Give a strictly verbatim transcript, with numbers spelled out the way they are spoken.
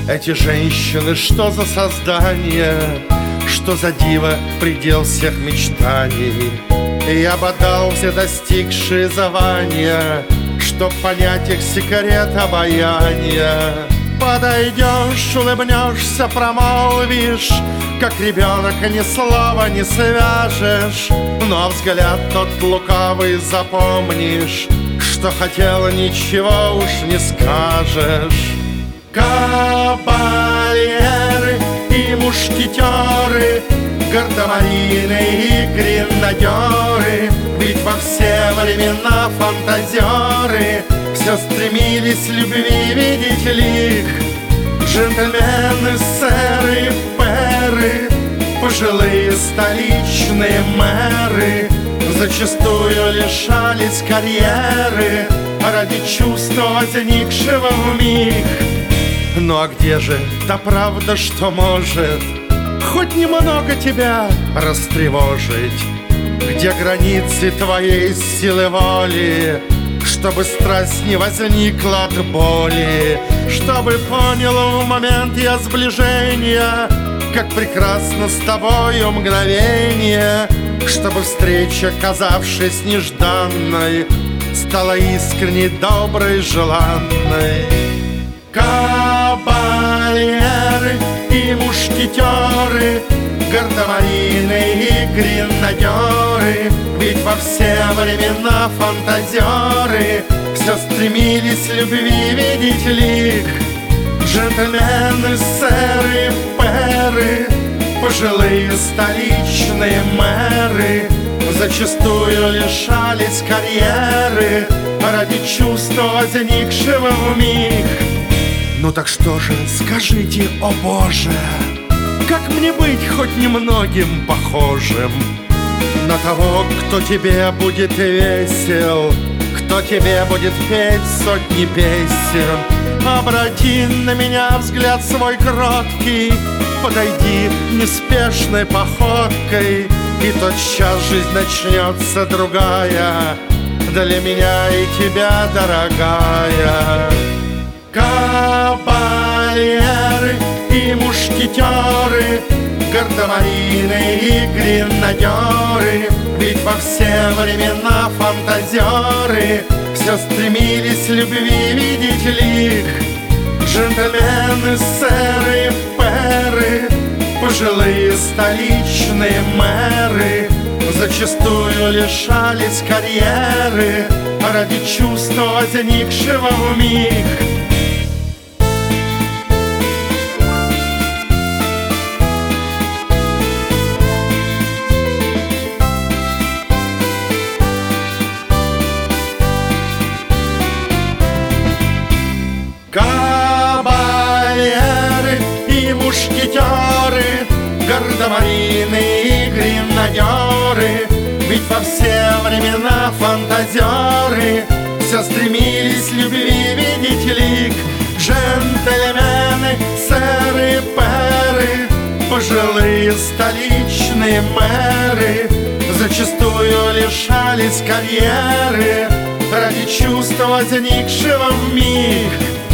Эти женщины, что за создание, что за диво, предел всех мечтаний. И я бодал все достигшие звания, чтоб понять их секрет обаяния. Подойдешь, улыбнешься, промолвишь, как ребенок ни слова не свяжешь. Но взгляд тот лукавый запомнишь, что хотел, ничего уж не скажешь. Кавалеры и мушкетеры, гардемарины и гренадеры, ведь во все времена фантазеры все стремились любви видеть лик. Джентльмены, сэры, пэры, пожилые столичные мэры зачастую лишались карьеры ради чувства, возникшего вмиг. Ну а где же та правда, что может хоть немного тебя растревожить? Где границы твоей силы воли, чтобы страсть не возникла от боли? Чтобы понял в момент я сближения, как прекрасно с тобою мгновение. Чтобы встреча, казавшись нежданной, стала искренней, доброй, желанной. Кавалеры и мушкетеры, гардемарины и гренадеры, ведь во все времена фантазеры все стремились любви видеть лик. Джентльмены, сэры, пэры, пожилые столичные мэры зачастую лишались карьеры ради чувства, возникшего вмиг. Ну так что же, скажите, о Боже, как мне быть хоть немногим похожим на того, кто тебе будет весел, кто тебе будет петь сотни песен? Обрати на меня взгляд свой кроткий, подойди неспешной походкой, и тотчас жизнь начнется другая, для меня и тебя, дорогая. Кавалеры и мушкетеры, гардемарины и гренадеры, ведь во все времена фантазеры все стремились любви видеть лик. Джентльмены, сэры, пэры, пожилые столичные мэры зачастую лишались карьеры ради чувства, возникшего вмиг. Кавалеры и мушкетеры, гардемарины и гренадеры, ведь во все времена фантазеры все стремились любви видеть лик. Джентльмены, сэры, пэры, пожилые столичные мэры зачастую лишались карьеры ради чувства, возникшего вмиг.